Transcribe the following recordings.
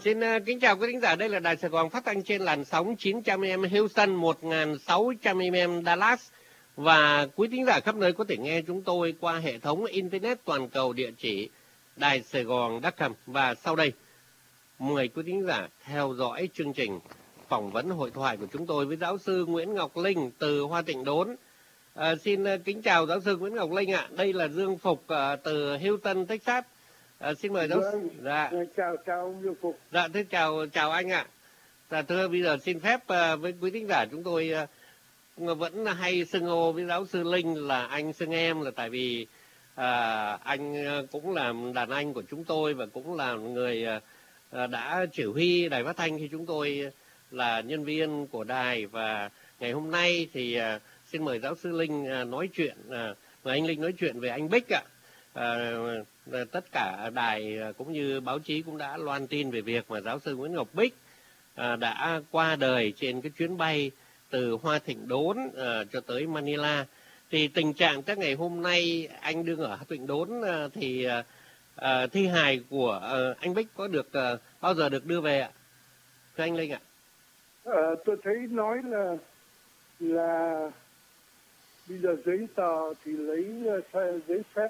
Xin kính chào quý thính giả, đây là Đài Sài Gòn phát thanh trên làn sóng 900 AM Houston, 1600 AM Dallas và quý thính giả khắp nơi có thể nghe chúng tôi qua hệ thống Internet toàn cầu địa chỉ Đài Sài Gòn.com. Và sau đây, mời quý thính giả theo dõi chương trình phỏng vấn hội thoại của chúng tôi với giáo sư Nguyễn Ngọc Linh từ Hoa Tịnh Đốn. Xin kính chào giáo sư Nguyễn Ngọc Linh ạ. Đây là Dương Phục từ Houston, Texas. Xin mời giáo sư. Dạ. Chào ông Dương Phục. Dạ, thưa chào anh ạ. Dạ, thưa bây giờ xin phép với quý thính giả chúng tôi vẫn hay xưng hô với giáo sư Linh là anh xưng em, là tại vì anh cũng là đàn anh của chúng tôi và cũng là người đã chỉ huy đài phát thanh khi chúng tôi là nhân viên của đài. Và ngày hôm nay thì xin mời giáo sư Linh nói chuyện, mời anh Linh nói chuyện về anh Bích ạ. Tất cả đài cũng như báo chí cũng đã loan tin về việc mà giáo sư Nguyễn Ngọc Bích đã qua đời trên cái chuyến bay từ Hoa Tịnh Đốn cho tới Manila. Thì tình trạng tới ngày hôm nay anh đương ở Hoa Tịnh Đốn thì thi hài của anh Bích có được bao giờ được đưa về ạ, thưa anh Linh ạ? Tôi thấy nói là bây giờ giấy tờ thì lấy giấy phép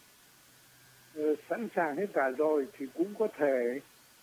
sẵn sàng hết cả rồi, thì cũng có thể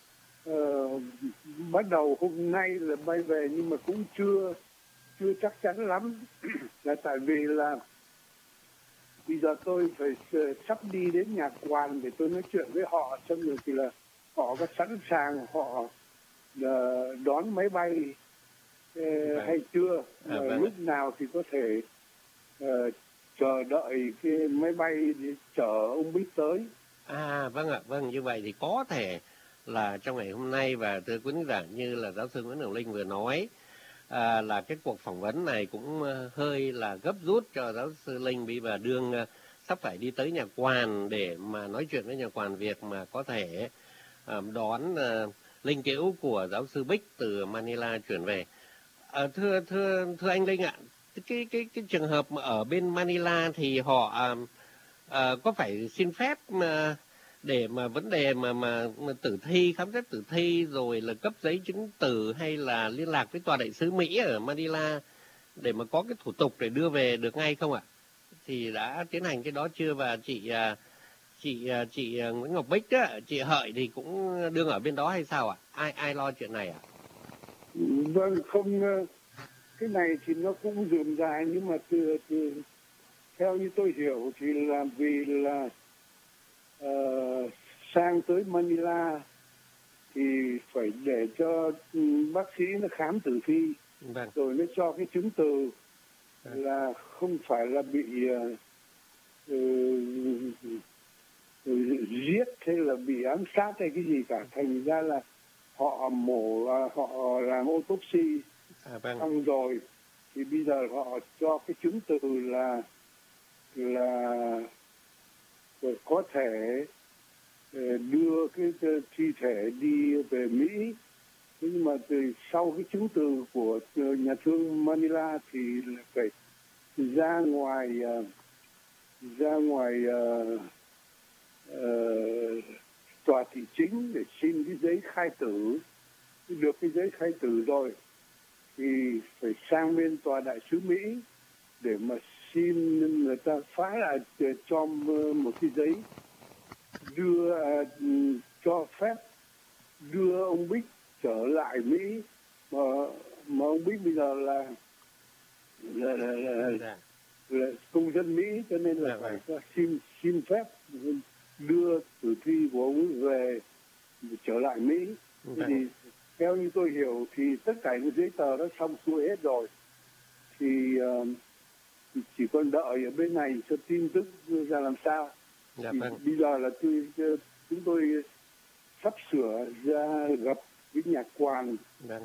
bắt đầu hôm nay là bay về, nhưng mà cũng chưa chắc chắn lắm. Là tại vì là bây giờ tôi phải sắp đi đến nhà quan để tôi nói chuyện với họ, xong rồi thì là họ có sẵn sàng họ đón máy bay hay chưa, lúc nào thì có thể chờ đợi cái máy bay để chở ông Bích tới. Vâng ạ, vâng, như vậy thì có thể là trong ngày hôm nay. Và thưa quý khán giả, như là giáo sư Nguyễn Ngọc Linh vừa nói, là cái cuộc phỏng vấn này cũng hơi là gấp rút cho giáo sư Linh, bây giờ đương sắp phải đi tới nhà quan để mà nói chuyện với nhà quan việc mà có thể đón linh cữu của giáo sư Bích từ Manila chuyển về. Thưa anh Linh ạ, cái trường hợp mà ở bên Manila thì họ có phải xin phép để mà vấn đề mà tử thi, khám xét tử thi rồi là cấp giấy chứng tử hay là liên lạc với tòa đại sứ Mỹ ở Manila để mà có cái thủ tục để đưa về được ngay không ạ? Thì đã tiến hành cái đó chưa? Và chị Nguyễn Ngọc Bích đó, chị Hợi thì cũng đương ở bên đó hay sao ạ? Ai lo chuyện này ạ? Vâng, không, cái này thì nó cũng rườm rà, nhưng mà từ theo như tôi hiểu thì là vì là sang tới Manila thì phải để cho bác sĩ nó khám tử thi, rồi nó cho cái chứng từ là không phải là bị giết hay là bị ám sát hay cái gì cả. Thành ra là họ họ làm autopsy xong rồi thì bây giờ họ cho cái chứng từ là có thể đưa cái thi thể đi về Mỹ. Nhưng mà sau cái chứng từ của nhà thương Manila thì phải ra ngoài tòa thị chính để xin cái giấy khai tử. Được cái giấy khai tử rồi thì phải sang bên tòa đại sứ Mỹ để mà xin người ta phái lại cho một cái giấy cho phép đưa ông Bích trở lại Mỹ, mà ông Bích bây giờ là công dân Mỹ, cho nên là phải xin phép đưa tử thi của ông về trở lại Mỹ. Thì theo như tôi hiểu thì tất cả những giấy tờ đó xong xuôi hết rồi, thì chỉ còn đợi ở bên này cho tin tức ra làm sao. Bây giờ là chúng tôi sắp sửa ra gặp với nhà quan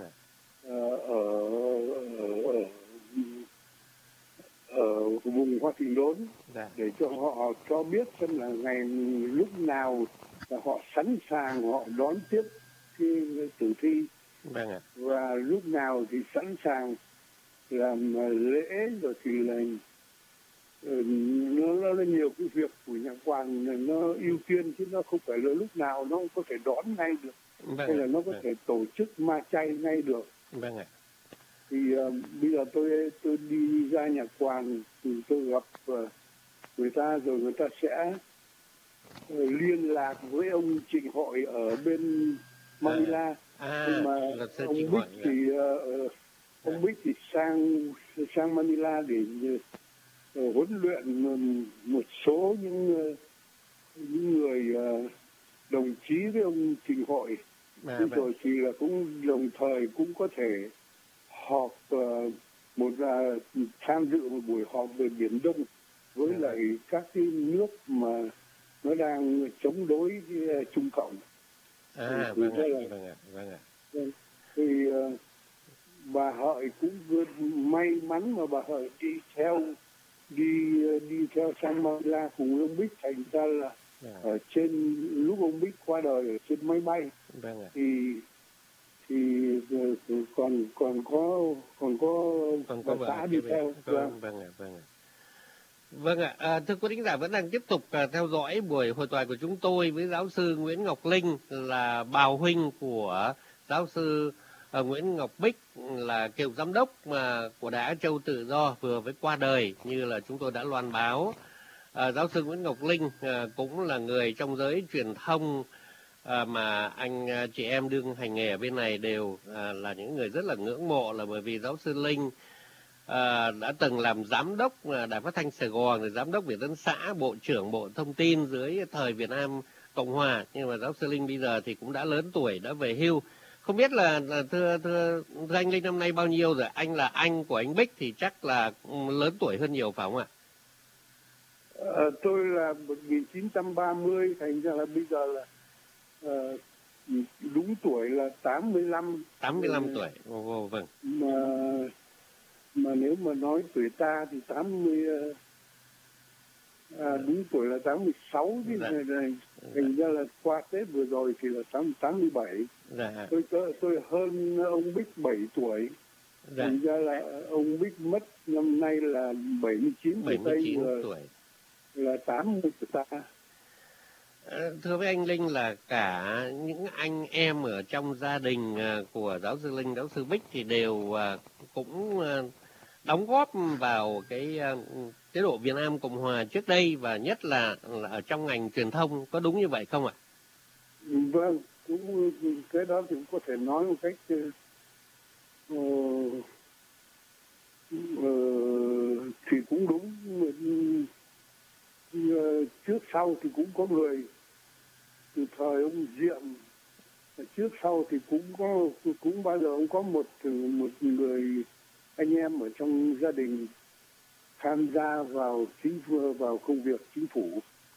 ở vùng Hoa Tịnh Đốn để cho họ cho biết xem là lúc nào là họ sẵn sàng họ đón tiếp cái tử thi, và lúc nào thì sẵn sàng làm lễ, rồi thì là nó là nhiều cái việc của nhà quản nó ưu tiên, chứ nó không phải là lúc nào nó có thể đón ngay được, Vâng hay là ạ. nó có Vâng. thể tổ chức ma chay ngay được. Vâng ạ. Thì bây giờ tôi đi ra nhà quản thì tôi gặp người ta, rồi người ta sẽ liên lạc với ông Trịnh Hội ở bên Manila. Nhưng mà luật sư ông Trịnh Bích Hội. thì ông Bích thì sang Manila để huấn luyện một số những người đồng chí với ông Trịnh Hội. Vâng. Rồi thì là cũng đồng thời cũng có thể họp tham dự một buổi họp về Biển Đông với lại các cái nước mà nó đang chống đối với Trung Cộng. Vâng ạ. Vâng ạ. Thì bà Hợi cũng may mắn mà bà Hợi đi theo sang Manila cùng ông Bích, thành ra là ở trên lúc ông Bích qua đời ở trên máy bay. Vâng ạ. Thì còn có bà xã đi theo. Vâng ạ. Thưa quý thính giả, vẫn đang tiếp tục theo dõi buổi hội thoại của chúng tôi với giáo sư Nguyễn Ngọc Linh, là bào huynh của giáo sư Nguyễn Ngọc Bích, là cựu giám đốc của Đài Á Châu Tự Do vừa mới qua đời như là chúng tôi đã loan báo. Giáo sư Nguyễn Ngọc Linh cũng là người trong giới truyền thông mà anh chị em đương hành nghề ở bên này đều là những người rất là ngưỡng mộ, là bởi vì giáo sư Linh đã từng làm giám đốc Đài Phát thanh Sài Gòn, rồi giám đốc Việt Tân xã, bộ trưởng Bộ Thông tin dưới thời Việt Nam Cộng Hòa. Nhưng mà giáo sư Linh bây giờ thì cũng đã lớn tuổi, đã về hưu. Không biết là thưa anh Linh năm nay bao nhiêu rồi? Anh là anh của anh Bích thì chắc là lớn tuổi hơn nhiều phải không ạ? Tôi là 1930, thành ra là bây giờ là đúng tuổi là 85. 85 tuổi. Vâng. Mà nếu mà nói tuổi ta thì 80, đúng tuổi là 86 chứ. Thành ra là qua Tết vừa rồi thì là 87. Dạ. Tôi hơn ông Bích 7 tuổi. Dạ. Thành ra là ông Bích mất năm nay là 79 tuổi. Là 80 của ta. Thưa với anh Linh, là cả những anh em ở trong gia đình của giáo sư Linh, giáo sư Bích thì đều cũng đóng góp vào cái chế độ Việt Nam Cộng Hòa trước đây, và nhất là ở trong ngành truyền thông, có đúng như vậy không ạ? Vâng, cũng cái đó thì cũng có thể nói một cách thì cũng đúng. Trước sau thì cũng có người từ thời ông Diệm, trước sau thì cũng bao giờ cũng có một người anh em ở trong gia đình tham gia vào công việc chính phủ.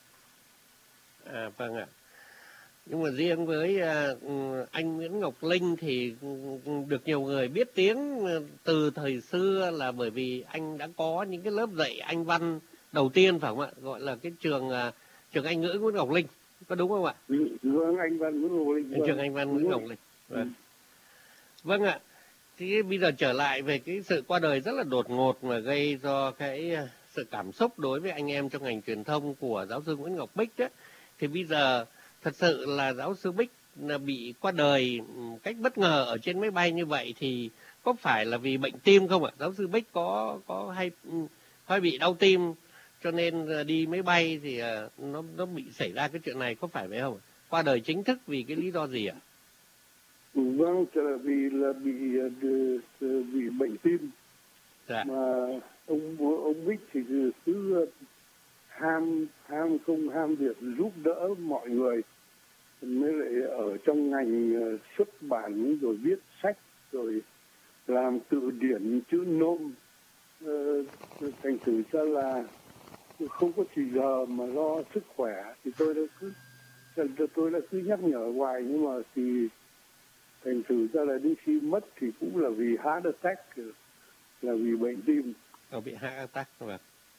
Vâng ạ. Nhưng mà riêng với anh Nguyễn Ngọc Linh thì được nhiều người biết tiếng từ thời xưa là bởi vì anh đã có những cái lớp dạy Anh văn đầu tiên phải không ạ? Gọi là cái trường Anh ngữ Nguyễn Ngọc Linh, có đúng không ạ? Vâng, Anh văn Nguyễn Ngọc Linh. Trường Anh văn Nguyễn Ngọc Linh. Vâng ạ. Thì bây giờ trở lại về cái sự qua đời rất là đột ngột mà gây do cái sự cảm xúc đối với anh em trong ngành truyền thông của giáo sư Nguyễn Ngọc Bích đó. Thì bây giờ thật sự là giáo sư Bích bị qua đời cách bất ngờ ở trên máy bay như vậy thì có phải là vì bệnh tim không ạ? Giáo sư Bích có hay bị đau tim cho nên đi máy bay thì nó bị xảy ra cái chuyện này, có phải vậy không? Qua đời chính thức vì cái lý do gì ạ? Vâng, là vì bệnh tim. Dạ. Mà ông Bích thì cứ ham việc giúp đỡ mọi người, mới lại ở trong ngành xuất bản, rồi viết sách, rồi làm từ điển chữ nôm, thành thử ra là không có thì giờ mà lo sức khỏe. Thì tôi đã cứ nhắc nhở hoài, nhưng mà thì thành thử ra là đến khi mất thì cũng là vì heart attack, là vì bệnh tim. Bị heart attack rồi.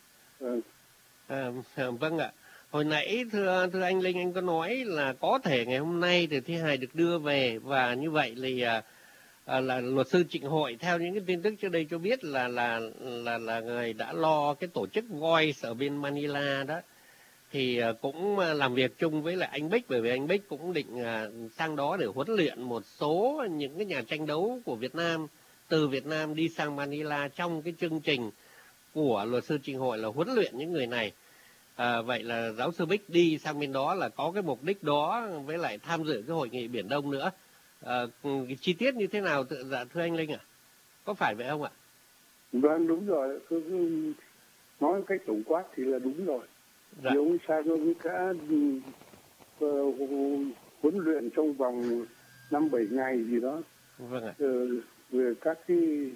Vâng ạ. Hồi nãy thưa anh Linh, anh có nói là có thể ngày hôm nay thì thi hài được đưa về, và như vậy thì là luật sư Trịnh Hội, theo những cái tin tức trước đây cho biết là người đã lo cái tổ chức Voice ở bên Manila đó, thì cũng làm việc chung với lại anh Bích, bởi vì anh Bích cũng định sang đó để huấn luyện một số những cái nhà tranh đấu của Việt Nam, từ Việt Nam đi sang Manila trong cái chương trình của luật sư Trịnh Hội là huấn luyện những người này. Vậy là giáo sư Bích đi sang bên đó là có cái mục đích đó, với lại tham dự cái hội nghị Biển Đông nữa. Chi tiết như thế nào thưa anh Linh ạ? Có phải vậy không ạ? Vâng, đúng rồi. Nói cách tổng quát thì là đúng rồi. Dạ. Thì ông sang ông đã huấn luyện trong vòng 5-7 ngày gì đó. Vâng ạ. Về các cái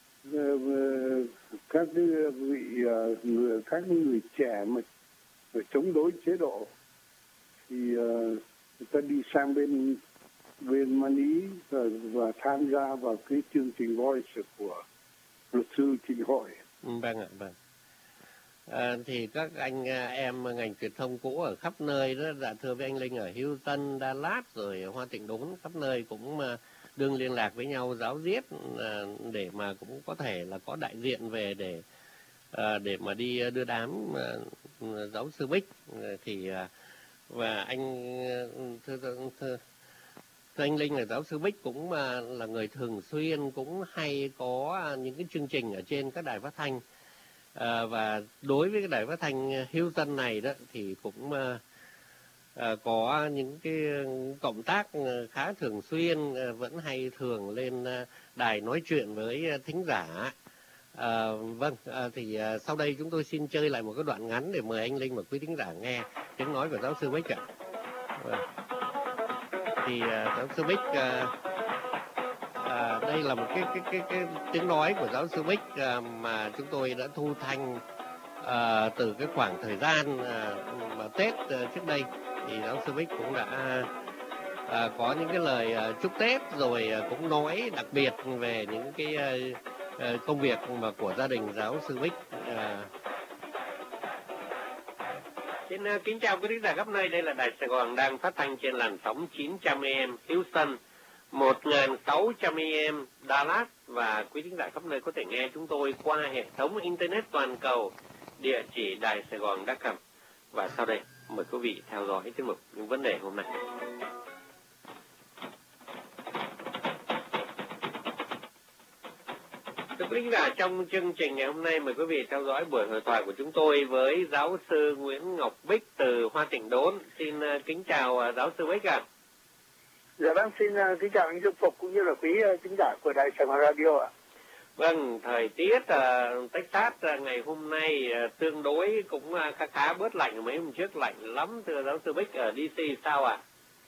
người trẻ mà chống đối chế độ, thì người ta đi sang bên Mani và tham gia vào cái chương trình Voice của luật sư Trịnh Hội. Vâng ạ, vâng. Thì các anh em ngành truyền thông cũ ở khắp nơi đó, dạ thưa với anh Linh, ở Houston, Dallas rồi Hoa Tịnh Đốn, khắp nơi cũng đương liên lạc với nhau giáo diết để mà cũng có thể là có đại diện về để mà đi đưa đám giáo sư Bích. Thì và thưa anh Linh, là giáo sư Bích cũng là người thường xuyên cũng hay có những cái chương trình ở trên các đài phát thanh. Và đối với cái đài phát thanh Houston này đó thì cũng có những cái cộng tác khá thường xuyên, vẫn hay thường lên đài nói chuyện với thính giả. Thì sau đây chúng tôi xin chơi lại một cái đoạn ngắn để mời anh Linh và quý thính giả nghe tiếng nói của giáo sư Bích ạ. Thì giáo sư Bích, đây là một cái tiếng nói của giáo sư Bích mà chúng tôi đã thu thanh từ cái khoảng thời gian mà Tết trước đây. Thì giáo sư Bích cũng đã có những cái lời chúc Tết, rồi cũng nói đặc biệt về những cái công việc mà của gia đình giáo sư Bích. Xin kính chào quý thính giả khắp nơi, đây là Đài Sài Gòn đang phát thanh trên làn sóng 900 AM Houston, 1600 AM Dallas, và quý thính giả khắp nơi có thể nghe chúng tôi qua hệ thống Internet toàn cầu, địa chỉ Đài Sài Gòn.com. Và sau đây mời quý vị theo dõi tiết mục những vấn đề hôm nay. Thưa quý thính giả, trong chương trình ngày hôm nay mời quý vị theo dõi buổi hội thoại của chúng tôi với giáo sư Nguyễn Ngọc Bích từ Hoa Tịnh Đốn. Xin kính chào giáo sư Bích ạ. Dạ vâng, xin kính chào anh Dương Phục cũng như là quý thính giả của Đài Sài Gòn Radio ạ. Vâng, thời tiết Texas ngày hôm nay tương đối cũng khá bớt lạnh, mấy hôm trước lạnh lắm. Thưa giáo sư Bích, ở DC sao ạ?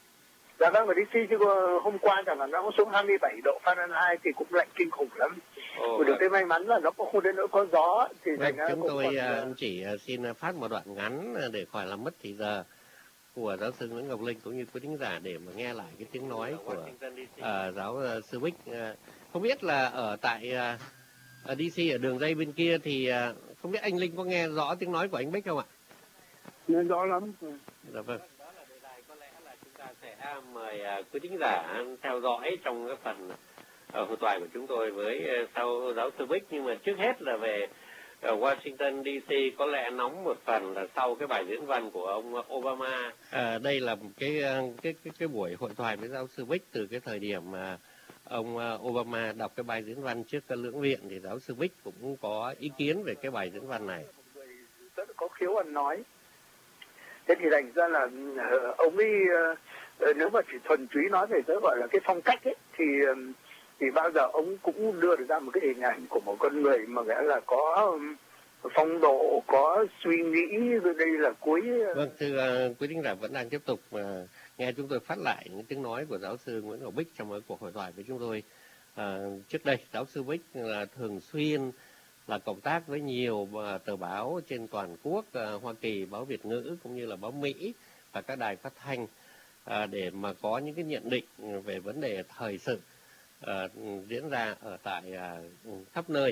Dạ vâng, ở DC chứ hôm qua chẳng hạn nó có xuống 27 độ Fahrenheit thì cũng lạnh kinh khủng lắm. Được cái may mắn là nó cũng không đến nỗi có gió. Thì chúng tôi chỉ xin phát một đoạn ngắn để khỏi làm mất thời giờ của giáo sư Nguyễn Ngọc Linh cũng như quý thính giả để mà nghe lại cái tiếng nói của giáo sư Bích. Không biết là ở tại ở DC, ở đường dây bên kia thì không biết anh Linh có nghe rõ tiếng nói của anh Bích không ạ? Nghe rõ lắm. Dạ vâng. Đó là đề tài có lẽ là chúng ta sẽ mời quý thính giả theo dõi trong cái phần hội thoại của chúng tôi với sau giáo sư Bích. Nhưng mà trước hết là về Washington DC, có lẽ nóng một phần là sau cái bài diễn văn của ông Obama. Đây là một cái buổi hội thoại với giáo sư Bích từ cái thời điểm mà ông Obama đọc cái bài diễn văn trước lưỡng viện, thì giáo sư Bích cũng có ý kiến về cái bài diễn văn này. Rất có khiếu ăn nói. Thế thì thành ra là ông ấy nếu mà chỉ thuần túy nói về cái gọi là cái phong cách ấy, thì bao giờ ông cũng đưa được ra một cái hình ảnh của một con người mà nghĩa là có phong độ, có suy nghĩ. Đây là cuối. Vâng, thưa quý thính giả vẫn đang tiếp tục nghe chúng tôi phát lại những tiếng nói của giáo sư Nguyễn Ngọc Bích trong cuộc hội thoại với chúng tôi. Trước đây giáo sư Bích là thường xuyên là cộng tác với nhiều tờ báo trên toàn quốc, Hoa Kỳ, báo Việt ngữ cũng như là báo Mỹ và các đài phát thanh để mà có những cái nhận định về vấn đề thời sự diễn ra ở tại khắp nơi.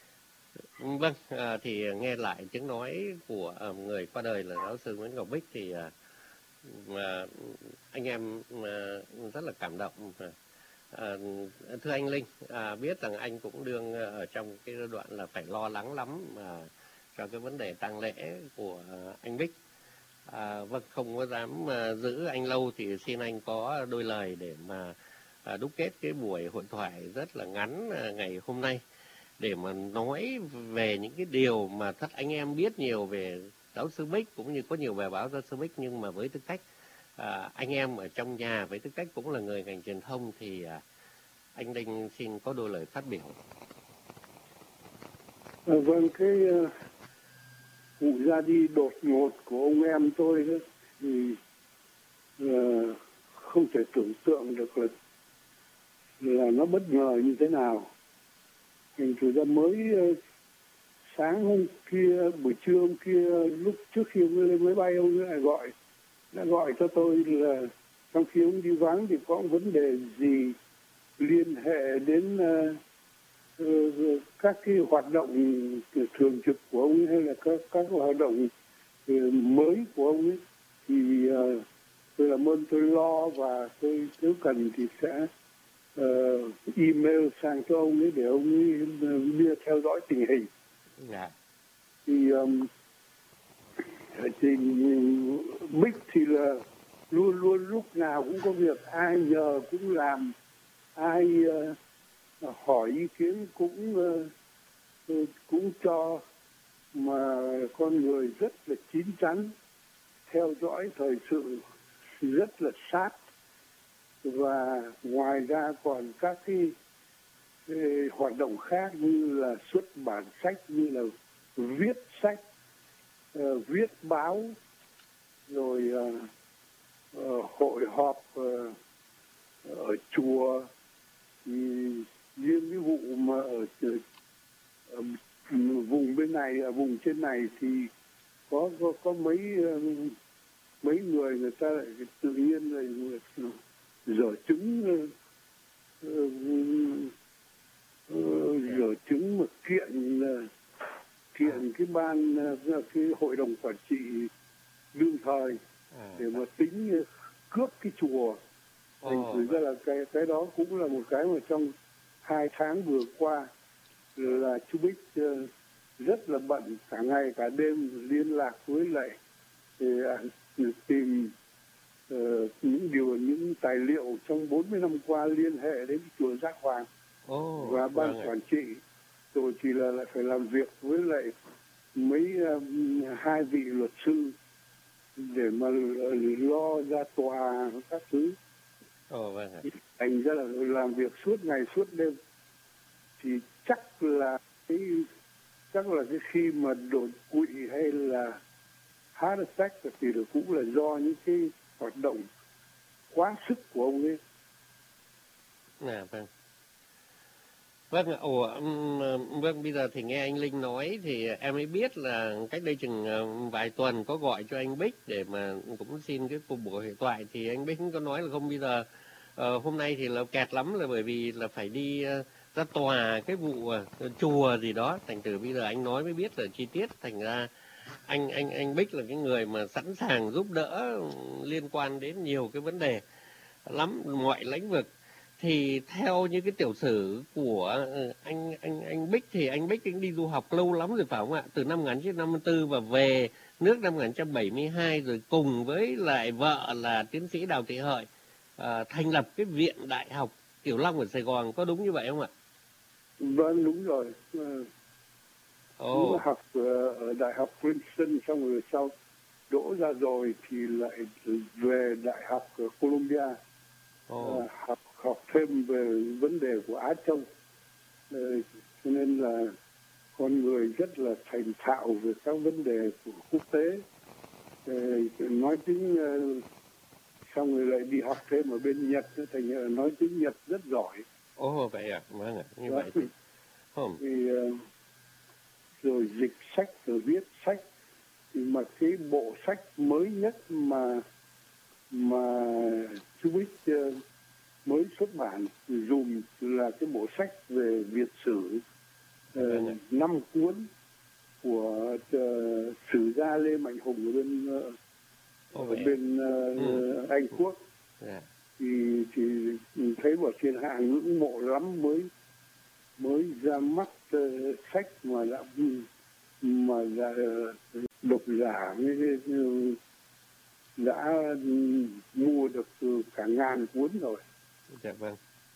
Vâng, thì nghe lại tiếng nói của người qua đời là giáo sư Nguyễn Ngọc Bích thì anh em rất là cảm động. Thưa anh Linh, biết rằng anh cũng đương ở trong cái giai đoạn là phải lo lắng lắm mà cho cái vấn đề tang lễ của anh Bích. Vâng, không có dám giữ anh lâu thì xin anh có đôi lời để mà đúc kết cái buổi hội thoại rất là ngắn ngày hôm nay để mà nói về những cái điều mà thật anh em biết nhiều về giáo sư Bích, cũng như có nhiều bài báo giáo sư Bích, nhưng mà với tư cách anh em ở trong nhà, với tư cách cũng là người ngành truyền thông thì anh Linh xin có đôi lời phát biểu. Vâng, cái vụ ra đi đột ngột của ông em tôi đó, thì không thể tưởng tượng được là nó bất ngờ như thế nào. Thành thử ra mới sáng hôm kia, buổi trưa hôm kia, lúc trước khi ông lên máy bay, ông đã gọi cho tôi là trong khi ông đi vắng thì có vấn đề gì liên hệ đến các cái hoạt động thường trực của ông ấy, hay là các hoạt động mới của ông ấy, thì tôi làm ơn tôi lo, và tôi nếu cần thì sẽ email sang cho ông ấy để ông ấy theo dõi tình hình. Thì Bích thì là luôn luôn lúc nào cũng có việc, ai nhờ cũng làm, ai hỏi ý kiến cũng cho, mà con người rất là chín chắn, theo dõi thời sự rất là sát, và ngoài ra còn các cái hoạt động khác như là xuất bản sách, như là viết sách, viết báo, rồi hội họp ở chùa. Thì riêng cái vụ mà ở vùng bên này, ở vùng trên này thì có mấy người ta lại tự nhiên lại dở chứng mà kiện cái hội đồng quản trị đương thời để mà tính cướp cái chùa. Thành thử ra là cái đó cũng là một cái mà trong 2 tháng vừa qua là chú Bích rất là bận, cả ngày cả đêm liên lạc với lại tìm những tài liệu trong 40 năm qua liên hệ đến chùa Giác Hoàng và ban quản trị, rồi thì là lại phải làm việc với lại hai vị luật sư để mà lo ra tòa các thứ. Thành ra là làm việc suốt ngày suốt đêm. Thì chắc là cái khi mà đột quỵ hay là heart attack thì cũng là do những cái hoạt động quá sức của ông ấy. Vâng, bây giờ thì nghe anh Linh nói thì em mới biết là cách đây chừng vài tuần có gọi cho anh Bích để mà cũng xin cái cuộc buổi hội thoại, thì anh Bích có nói là không, bây giờ hôm nay thì là kẹt lắm, là bởi vì là phải đi ra tòa cái vụ chùa gì đó. Thành thử bây giờ anh nói mới biết là chi tiết. Thành ra anh Bích là cái người mà sẵn sàng giúp đỡ liên quan đến nhiều cái vấn đề lắm, mọi lĩnh vực. Thì theo như cái tiểu sử của anh Bích thì anh Bích đi du học lâu lắm rồi phải không ạ? Từ năm 1954 và về nước năm 1972, rồi cùng với lại vợ là tiến sĩ Đào Thị Hợi thành lập cái Viện Đại học Tiểu Long ở Sài Gòn, có đúng như vậy không ạ? Vâng, đúng rồi. Đúng học ở Đại học Princeton, xong rồi sau đỗ ra rồi thì lại về Đại học Columbia học thêm về vấn đề của Á Châu. Cho nên là con người rất là thành thạo về các vấn đề của quốc tế. Nói tiếng xong rồi lại đi học thêm ở bên Nhật, thành ra nói tiếng Nhật rất giỏi. Vậy à? Vâng ạ, như vậy thì rồi dịch sách, rồi viết sách. Thì mà cái bộ sách mới nhất mà chú Bích mới xuất bản dùng là cái bộ sách về Việt sử 5 cuốn của sử gia Lê Mạnh Hùng ở bên Anh Quốc. thì thấy bảo thiên hạ ngưỡng mộ lắm, mới ra mắt sách mà đã độc giả đã mua được cả 1000 cuốn rồi. Dạ vâng.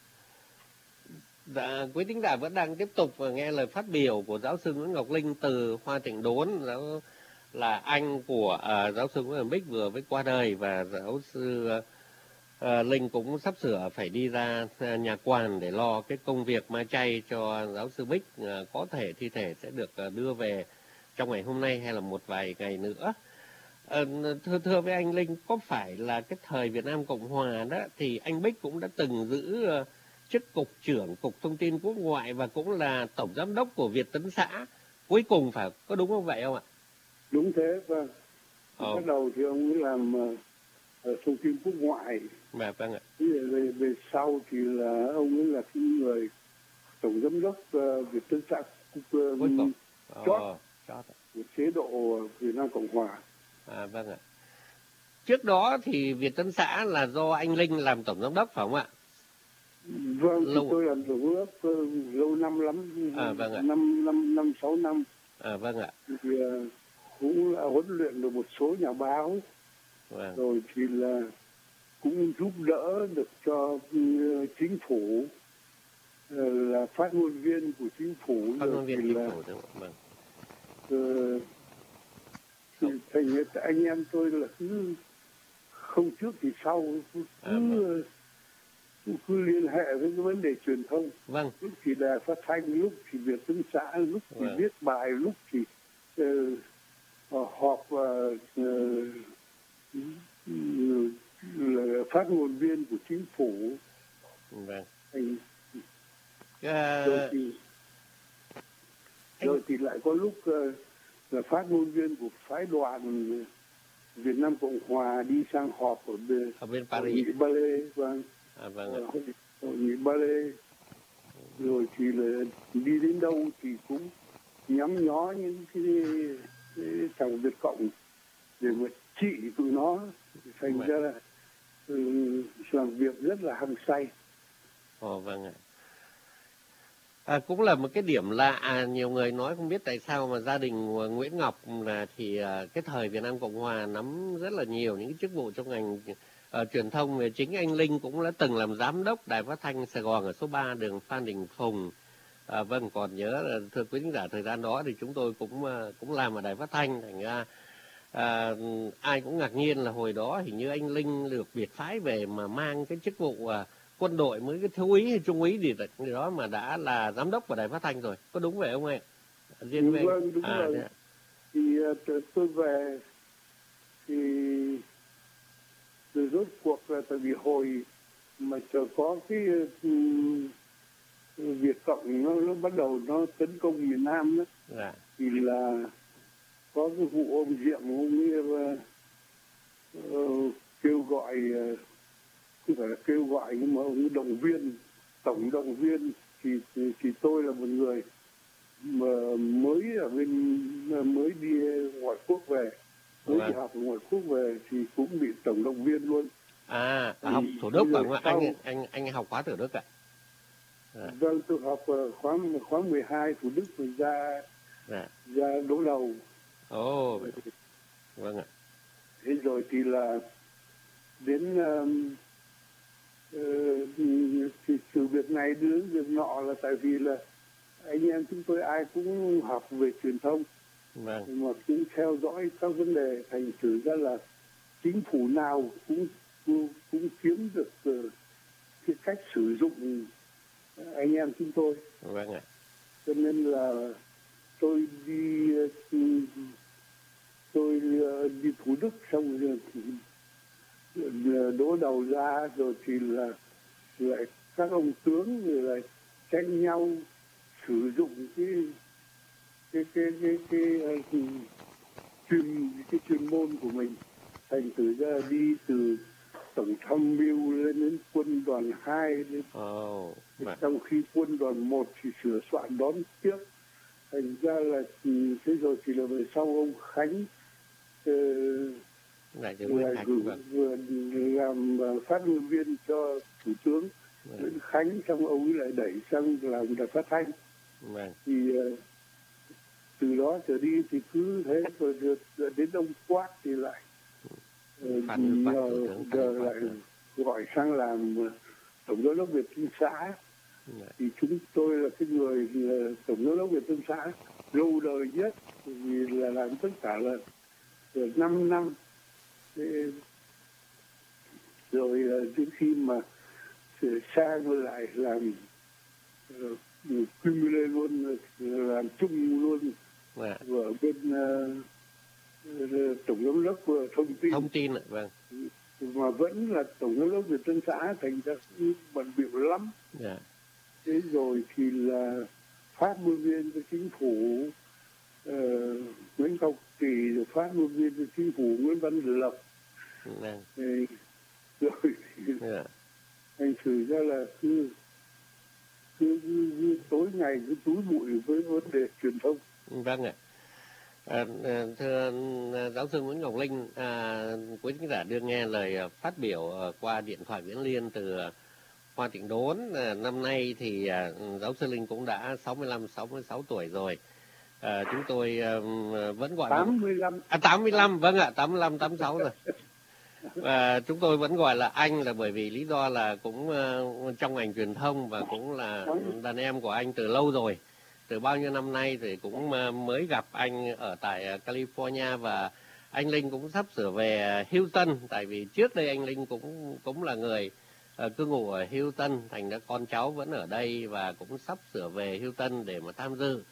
Dạ, quý thính giả vẫn đang tiếp tục nghe lời phát biểu của giáo sư Nguyễn Ngọc Linh từ Hoa Tịnh Đốn, là anh của giáo sư Nguyễn Văn Bích vừa mới qua đời, và giáo sư Linh cũng sắp sửa phải đi ra nhà quan để lo cái công việc ma chay cho giáo sư Bích. Có thể thi thể sẽ được đưa về trong ngày hôm nay hay là một vài ngày nữa. Thưa với anh Linh, có phải là cái thời Việt Nam Cộng Hòa đó thì anh Bích cũng đã từng giữ chức cục trưởng Cục Thông tin Quốc ngoại và cũng là tổng giám đốc của Việt Tấn xã cuối cùng, phải có đúng không vậy không ạ? Đúng thế, vâng. Bắt đầu thì ông ấy làm thông tin quốc ngoại. Vâng ạ. Về sau thì là ông ấy là cái người tổng giám đốc Việt Tấn xã chót của chế độ Việt Nam Cộng Hòa. Vâng ạ. Trước đó thì Việt Tấn xã là do anh Linh làm tổng giám đốc phải không ạ? Vâng, thì tôi làm tổng giám đốc lâu năm lắm, vâng ạ. 6 năm. Vâng ạ. Thì cũng là huấn luyện được một số nhà báo, vâng. Rồi thì là cũng giúp đỡ được cho chính phủ, là phát ngôn viên của chính phủ. Phát ngôn viên chính phủ, đúng không? Vâng. Thành anh em tôi là cứ không trước thì sau, cứ liên hệ với cái vấn đề truyền thông. Vâng. Lúc thì đài phát thanh, lúc thì Việt Tấn xã, lúc thì viết bài, lúc thì họp là phát ngôn viên của chính phủ. Vâng. Rồi thì lại có lúc là phát ngôn viên của phái đoàn Việt Nam Cộng Hòa đi sang họp ở bên Paris. Ba Lê, vâng. Vâng. Hội nghị Ba Lê. Rồi thì là đi đến đâu thì cũng nhắm nhó những cái thằng Việt Cộng để mà trị tụi nó, thành ra là làm việc rất là hăng say. Vâng ạ. Cũng là một cái điểm lạ, nhiều người nói không biết tại sao mà gia đình Nguyễn Ngọc là thì cái thời Việt Nam Cộng Hòa nắm rất là nhiều những cái chức vụ trong ngành truyền thông. Chính anh Linh cũng đã từng làm giám đốc Đài Phát thanh Sài Gòn ở số 3 đường Phan Đình Phùng. Vâng, còn nhớ là thưa quý khán giả, thời gian đó thì chúng tôi cũng làm ở Đài Phát thanh, thành ra ai cũng ngạc nhiên là hồi đó hình như anh Linh được biệt phái về mà mang cái chức vụ quân đội mới cái thiếu úy hay trung úy gì đó mà đã là giám đốc của Đài Phát thanh rồi, có đúng vậy không ạ? Vâng, đúng rồi. Thì tôi về thì từ rốt cuộc là tại vì hồi mà chờ có cái Việt Cộng nó bắt đầu nó tấn công miền Nam đó, thì là có cái vụ ông Diệm ông ấy kêu gọi, không phải là kêu gọi nhưng mà ông động viên, tổng động viên, thì tôi là một người mà mới đi ngoại quốc về, mới đi học ở ngoại quốc về thì cũng bị tổng động viên luôn. Học Thủ Đức phải không ạ? Anh học khóa Thủ Đức ạ? Vâng, tôi học khóa 12 Thủ Đức rồi ra đỗ đầu. Vâng ạ. Thế rồi thì là đến thì sự việc này đến việc nọ là tại vì là anh em chúng tôi ai cũng học về truyền thông, mà cũng theo dõi các vấn đề, thành thử ra là chính phủ nào cũng kiếm được cái cách sử dụng anh em chúng tôi. Vâng ạ. Cho nên là tôi đi Thủ Đức xong rồi đỗ đầu ra, rồi thì là lại các ông tướng rồi lại tranh nhau sử dụng cái chuyên môn của mình, thành thử ra đi từ tổng tham mưu lên đến quân đoàn 2 lên. Trong khi quân đoàn 1 thì sửa soạn đón tiếp, thành ra là thế rồi thì là về sau ông Khánh vừa làm phát ngôn viên cho thủ tướng Nguyễn Khánh, xong ông ấy lại đẩy sang làm đài phát thanh. Thì từ đó trở đi thì cứ thế, rồi đến ông Quát thì lại giờ lại gọi sang làm tổng giám đốc Việt Tân xã. Thì chúng tôi là cái người tổng giám đốc Việt Tân xã lâu đời nhất, vì là làm tất cả là 5 năm. Rồi đến khi mà sang lại làm cumulé luôn, làm chung luôn ở bên tổng giám đốc thông tin vâng, mà vẫn là tổng giám đốc Việt Tân xã, thành ra bận bịu lắm. Thế rồi thì là phát ngôn viên cho chính phủ Nguyễn Ngọc Kỳ, rồi phát ngôn viên cho chính phủ Nguyễn Văn Lộc. Rồi thành thử ra là cứ tối ngày cứ túi bụi với vấn đề truyền thông. Vâng ạ. Thưa giáo sư Nguyễn Ngọc Linh, quý khán giả đương nghe lời phát biểu qua điện thoại viễn liên từ Hoa Tịnh Đốn. Năm nay thì giáo sư Linh cũng đã 65-66 tuổi rồi. Chúng tôi vẫn gọi 85, vâng ạ, 85-86 rồi. Và chúng tôi vẫn gọi là anh là bởi vì lý do là cũng trong ngành truyền thông và cũng là đàn em của anh từ lâu rồi. Từ bao nhiêu năm nay thì cũng mới gặp anh ở tại California, và anh Linh cũng sắp sửa về Houston, tại vì trước đây anh Linh cũng là người cư ngụ ở Houston, thành ra con cháu vẫn ở đây và cũng sắp sửa về Houston để mà tham dự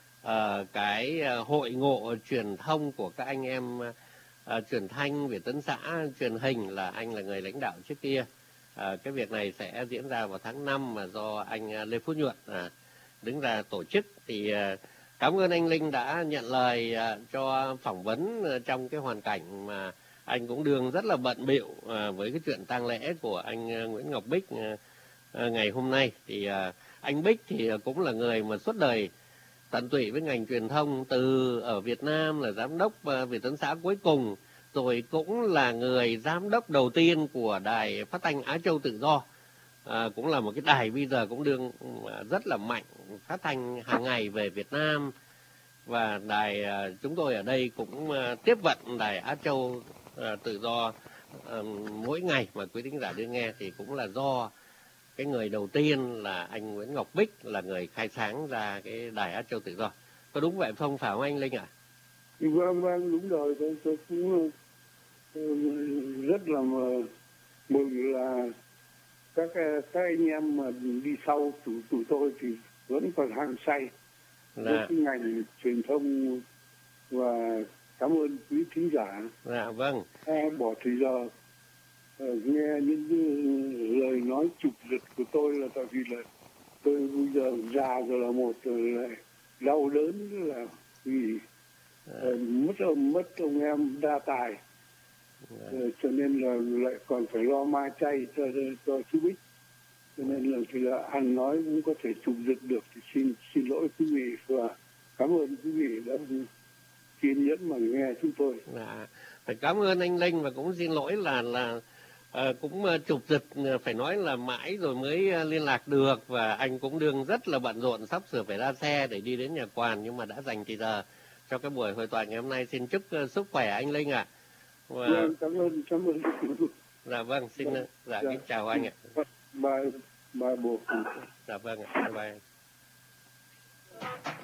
cái hội ngộ truyền thông của các anh em truyền thanh Việt Tân xã, truyền hình, là anh là người lãnh đạo trước kia. Cái việc này sẽ diễn ra vào tháng 5 mà do anh Lê Phú Nhuận đứng ra tổ chức. Thì cảm ơn anh Linh đã nhận lời cho phỏng vấn trong cái hoàn cảnh mà anh cũng đương rất là bận bịu với cái chuyện tang lễ của anh Nguyễn Ngọc Bích ngày hôm nay. Thì anh Bích thì cũng là người mà suốt đời tận tụy với ngành truyền thông, từ ở Việt Nam là giám đốc Việt Tân xã cuối cùng, rồi cũng là người giám đốc đầu tiên của đài phát thanh Á Châu Tự Do, cũng là một cái đài bây giờ cũng đương rất là mạnh, phát thanh hàng ngày về Việt Nam. Và đài chúng tôi ở đây cũng tiếp vận đài Á Châu Tự Do mỗi ngày mà quý thính giả đương nghe, thì cũng là do cái người đầu tiên là anh Nguyễn Ngọc Bích là người khai sáng ra cái đài Á Châu Tự Do. Có đúng vậy không, phải không anh Linh ạ? Vâng, đúng rồi. Tôi cũng rất là mừng là các anh em mà đi sau tụi tôi thì vẫn còn hăng say với cái ngành truyền thông, và cảm ơn quý thính giả. Vâng. Bỏ thời giờ nghe những lời nói chụp giật của tôi, là tại vì là tôi bây giờ già rồi, là một lại đau đớn là vì mất ông em đa tài, cho nên là lại còn phải lo ma chay cho chú Bích, cho nên là thì là ăn nói cũng có thể chụp giật được. Thì xin lỗi quý vị và cảm ơn quý vị đã kiên nhẫn mà nghe chúng tôi. Phải cảm ơn anh Linh, và cũng xin lỗi là cũng chụp giật, phải nói là mãi rồi mới liên lạc được, và anh cũng đương rất là bận rộn, sắp sửa phải ra xe để đi đến nhà Quan, nhưng mà đã dành thì giờ cho cái buổi hội thoại ngày hôm nay. Xin chúc sức khỏe anh Linh ạ. Cảm ơn. Dạ vâng, xin kính chào anh ạ. Bà Bồ. Dạ vâng ạ, bye bye anh.